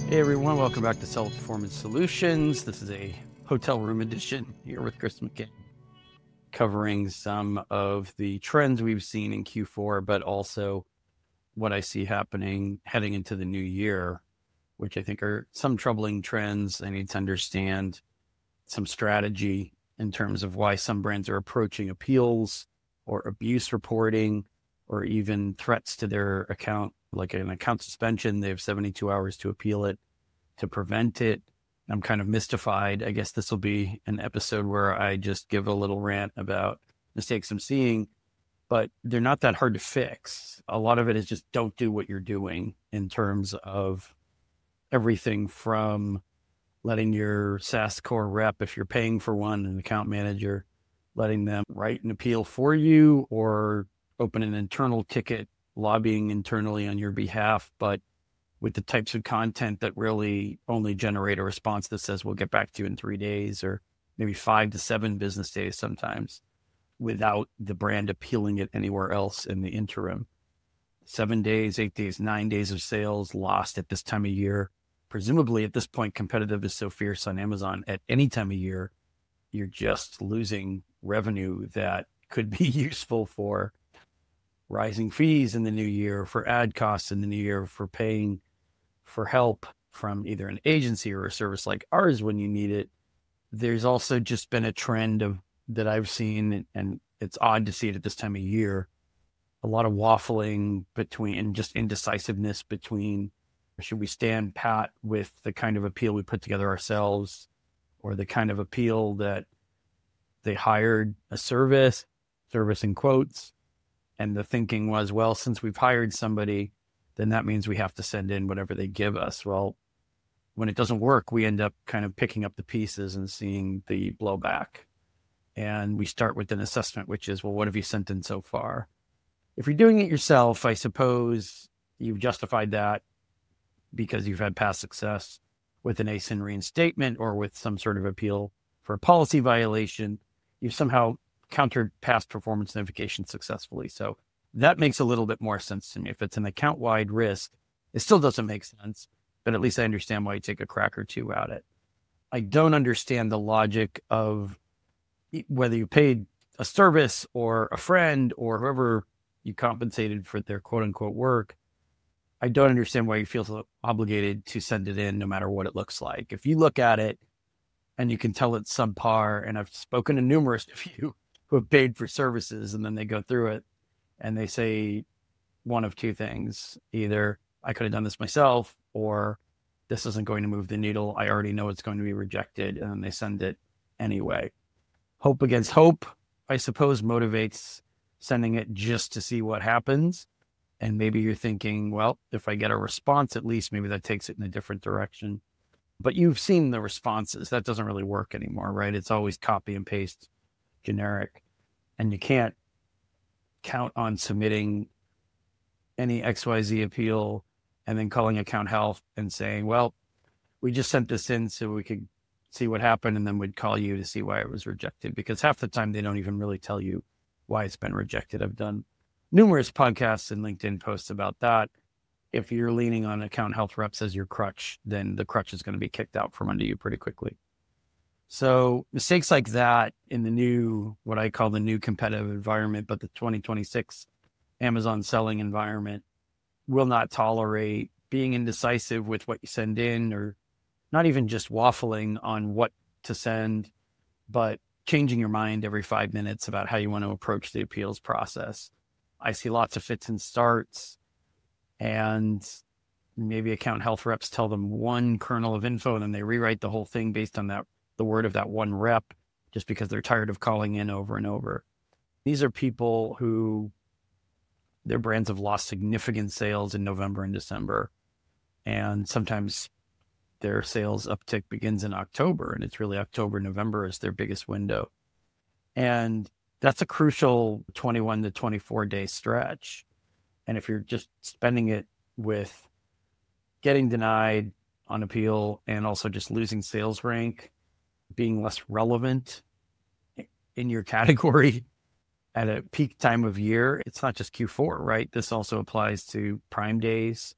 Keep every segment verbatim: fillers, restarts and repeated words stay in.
Hey everyone, welcome back to Seller Performance Solutions. This is a hotel room edition here with Chris McCain, covering some of the trends we've seen in Q four, but also what I see happening heading into the new year, which I think are some troubling trends. I need to understand some strategy in terms of why some brands are approaching appeals or abuse reporting or even threats to their account, like an account suspension. They have seventy-two hours to appeal it, to prevent it. I'm kind of mystified. I guess this will be an episode where I just give a little rant about mistakes I'm seeing, but they're not that hard to fix. A lot of it is just don't do what you're doing in terms of everything from letting your SaaS core rep, if you're paying for one, an account manager, letting them write an appeal for you or open an internal ticket, lobbying internally on your behalf, but with the types of content that really only generate a response that says, we'll get back to you in three days or maybe five to seven business days sometimes, without the brand appealing it anywhere else in the interim. Seven days, eight days, nine days of sales lost at this time of year. Presumably at this point, competitive is so fierce on Amazon at any time of year, you're just losing revenue that could be useful for rising fees in the new year, for ad costs in the new year, for paying for help from either an agency or a service like ours when you need it. There's also just been a trend of that I've seen, and it's odd to see it at this time of year, a lot of waffling between and just indecisiveness between, should we stand pat with the kind of appeal we put together ourselves or the kind of appeal that they hired a service, service in quotes. And the thinking was, well, since we've hired somebody, then that means we have to send in whatever they give us. Well, when it doesn't work, we end up kind of picking up the pieces and seeing the blowback. And we start with an assessment, which is, well, what have you sent in so far? If you're doing it yourself, I suppose you've justified that because you've had past success with an A S I N reinstatement or with some sort of appeal for a policy violation. You've somehow countered past performance notifications successfully. So that makes a little bit more sense to me. If it's an account-wide risk, it still doesn't make sense, but at least I understand why you take a crack or two at it. I don't understand the logic of whether you paid a service or a friend or whoever you compensated for their quote-unquote work. I don't understand why you feel so obligated to send it in no matter what it looks like. If you look at it and you can tell it's subpar, and I've spoken to numerous of you who have paid for services, and then they go through it and they say one of two things. Either I could have done this myself, or this isn't going to move the needle. I already know it's going to be rejected, and then they send it anyway. Hope against hope, I suppose, motivates sending it just to see what happens. And maybe you're thinking, well, if I get a response, at least maybe that takes it in a different direction. But you've seen the responses. That doesn't really work anymore, right? It's always copy and paste, generic, and you can't count on submitting any X Y Z appeal and then calling account health and saying, well, we just sent this in so we could see what happened, and then we'd call you to see why it was rejected, because half the time they don't even really tell you why it's been rejected. I've done numerous podcasts and LinkedIn posts about that. If you're leaning on account health reps as your crutch, then the crutch is going to be kicked out from under you pretty quickly. So mistakes like that in the new, what I call the new competitive environment, but the twenty twenty-six Amazon selling environment, will not tolerate being indecisive with what you send in, or not even just waffling on what to send, but changing your mind every five minutes about how you want to approach the appeals process. I see lots of fits and starts, and maybe account health reps tell them one kernel of info and then they rewrite the whole thing based on that the word of that one rep, just because they're tired of calling in over and over. These are people who their brands have lost significant sales in November and December. And sometimes their sales uptick begins in October, and it's really October, November is their biggest window. And that's a crucial twenty-one to twenty-four day stretch. And if you're just spending it with getting denied on appeal and also just losing sales rank, being less relevant in your category at a peak time of year, it's not just Q four, right? This also applies to Prime days.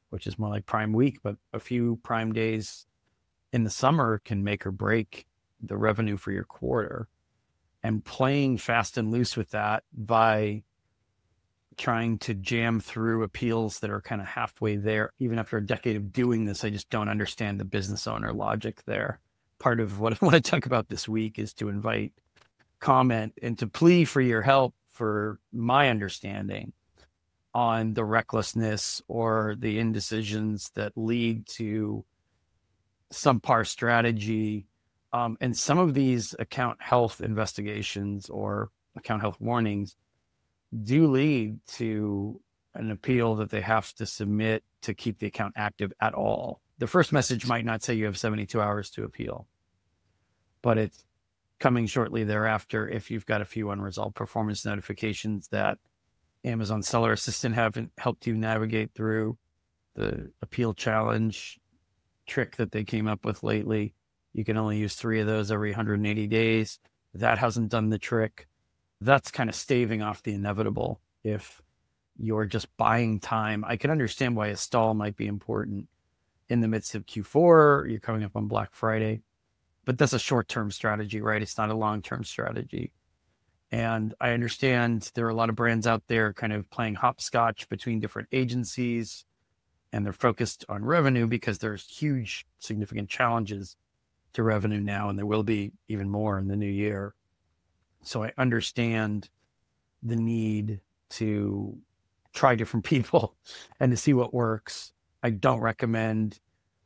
which is more like Prime Week, but a few Prime days in the summer can make or break the revenue for your quarter. And playing fast and loose with that by trying to jam through appeals that are kind of halfway there. Even after a decade of doing this, I just don't understand the business owner logic there. Part of what I want to talk about this week is to invite comment and to plea for your help for my understanding on the recklessness or the indecisions that lead to subpar strategy. Um, and some of these account health investigations or account health warnings do lead to an appeal that they have to submit to keep the account active at all. The first message might not say you have seventy-two hours to appeal, but it's coming shortly thereafter if you've got a few unresolved performance notifications that Amazon Seller Assistant haven't helped you navigate through. The appeal challenge trick that they came up with lately, you can only use three of those every one hundred eighty days. That hasn't done the trick. That's kind of staving off the inevitable. If you're just buying time, I can understand why a stall might be important in the midst of Q four. You're coming up on Black Friday, but that's a short-term strategy, right? It's not a long-term strategy. And I understand there are a lot of brands out there kind of playing hopscotch between different agencies, and they're focused on revenue because there's huge, significant challenges to revenue now, and there will be even more in the new year. So I understand the need to try different people and to see what works. I don't recommend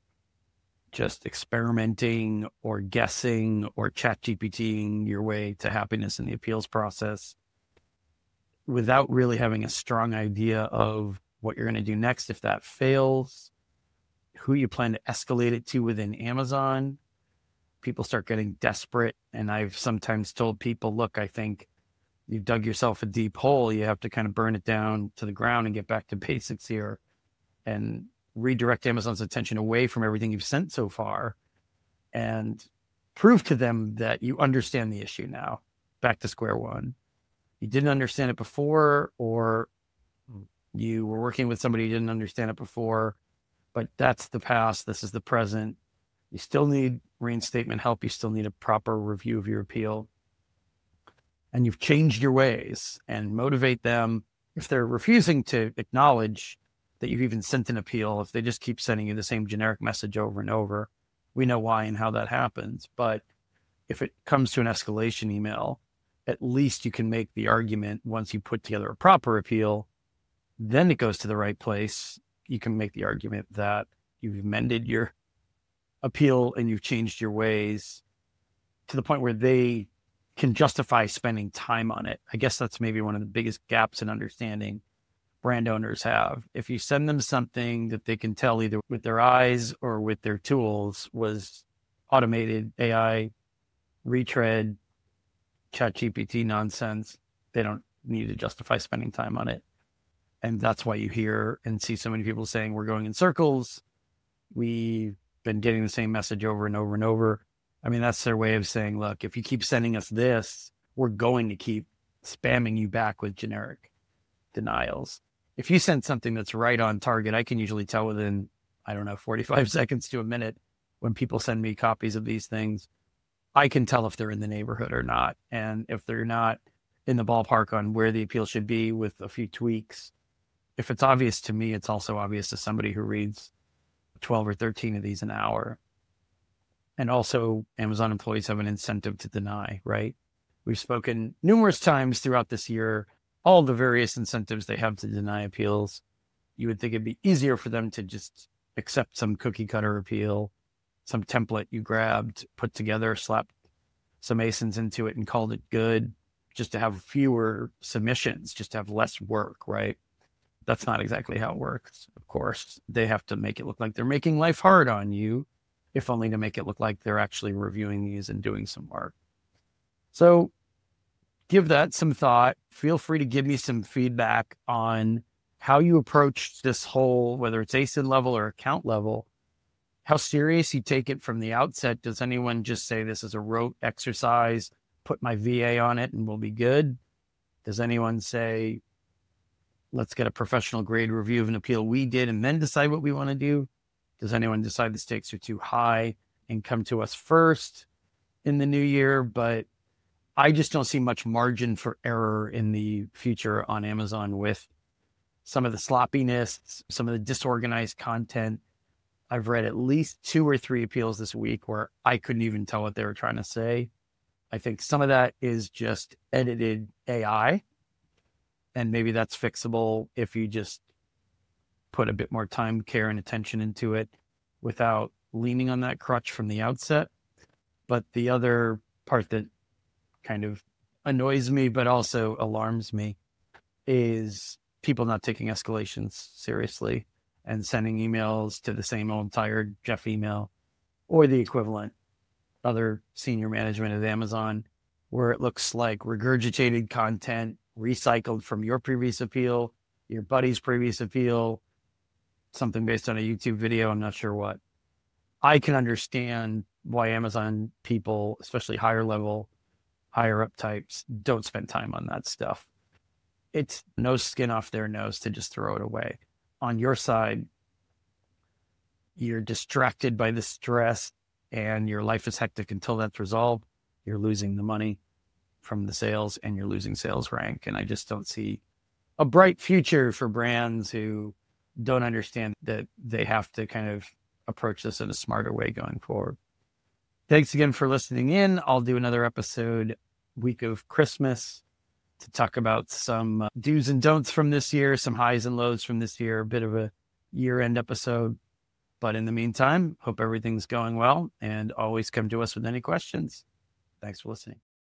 just experimenting or guessing or ChatGPTing your way to happiness in the appeals process without really having a strong idea of what you're going to do next. If that fails, who you plan to escalate it to within Amazon. People start getting desperate. And I've sometimes told people, look, I think you've dug yourself a deep hole. You have to kind of burn it down to the ground and get back to basics here and redirect Amazon's attention away from everything you've sent so far and prove to them that you understand the issue now. Back to square one. You didn't understand it before, or you were working with somebody who didn't understand it before, but that's the past. This is the present. You still need reinstatement help. You still need a proper review of your appeal. And you've changed your ways, and motivate them. If they're refusing to acknowledge that you've even sent an appeal, if they just keep sending you the same generic message over and over, we know why and how that happens. But if it comes to an escalation email, at least you can make the argument once you put together a proper appeal, then it goes to the right place. You can make the argument that you've amended your appeal and you've changed your ways to the point where they can justify spending time on it. I guess that's maybe one of the biggest gaps in understanding brand owners have. If you send them something that they can tell either with their eyes or with their tools was automated A I, retread, ChatGPT nonsense, they don't need to justify spending time on it. And that's why you hear and see so many people saying we're going in circles. We've been getting the same message over and over and over. I mean, that's their way of saying, look, if you keep sending us this, we're going to keep spamming you back with generic denials. If you send something that's right on target, I can usually tell within, I don't know, forty-five seconds to a minute when people send me copies of these things. I can tell if they're in the neighborhood or not. And if they're not in the ballpark on where the appeal should be with a few tweaks, if it's obvious to me, it's also obvious to somebody who reads twelve or thirteen of these an hour. And also, Amazon employees have an incentive to deny, right? We've spoken numerous times throughout this year, all the various incentives they have to deny appeals. You would think it'd be easier for them to just accept some cookie cutter appeal, some template you grabbed, put together, slapped some A S I Ns into it and called it good, just to have fewer submissions, just to have less work, right? That's not exactly how it works. Of course, they have to make it look like they're making life hard on you, if only to make it look like they're actually reviewing these and doing some work. So give that some thought. Feel free to give me some feedback on how you approach this whole, whether it's A S I N level or account level, how serious you take it from the outset. Does anyone just say this is a rote exercise, put my V A on it and we'll be good? Does anyone say, let's get a professional grade review of an appeal we did and then decide what we want to do. Does anyone decide the stakes are too high and come to us first in the new year? But I just don't see much margin for error in the future on Amazon with some of the sloppiness, some of the disorganized content. I've read at least two or three appeals this week where I couldn't even tell what they were trying to say. I think some of that is just edited A I, and maybe that's fixable if you just put a bit more time, care, and attention into it without leaning on that crutch from the outset. But the other part that kind of annoys me, but also alarms me, is people not taking escalations seriously and sending emails to the same old tired Jeff email or the equivalent other senior management at Amazon, where it looks like regurgitated content recycled from your previous appeal, your buddy's previous appeal, something based on a YouTube video. I'm not sure what. I can understand why Amazon people, especially higher level, higher up types, don't spend time on that stuff. It's no skin off their nose to just throw it away. On your side, you're distracted by the stress and your life is hectic until that's resolved. You're losing the money from the sales and you're losing sales rank. And I just don't see a bright future for brands who don't understand that they have to kind of approach this in a smarter way going forward. Thanks again for listening in. I'll do another episode week of Christmas to talk about some uh, do's and don'ts from this year, some highs and lows from this year, a bit of a year-end episode. But in the meantime, hope everything's going well and always come to us with any questions. Thanks for listening.